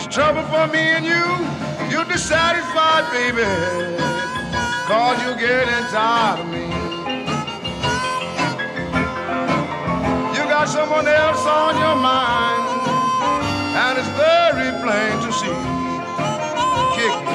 trouble for me and you. You're dissatisfied, baby, cause you're getting tired of me. You got someone else on your mind, and it's very plain to see. Kick